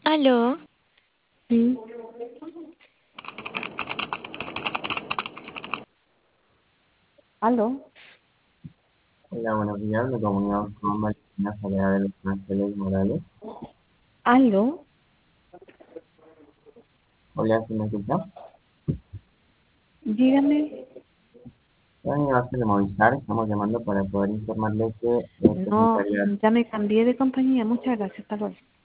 Aló, Sí. ¿Aló? Hola, buenos días. Me comunico con Valentina Soledad de Los Ángeles Morales. ¿Aló? Hola, ¿sí me escucha? Dígame. Soy Vázquez de Movistar. Estamos llamando para poder informarle que No, Tecnicaria, ya me cambié de compañía. Muchas gracias. Hasta luego.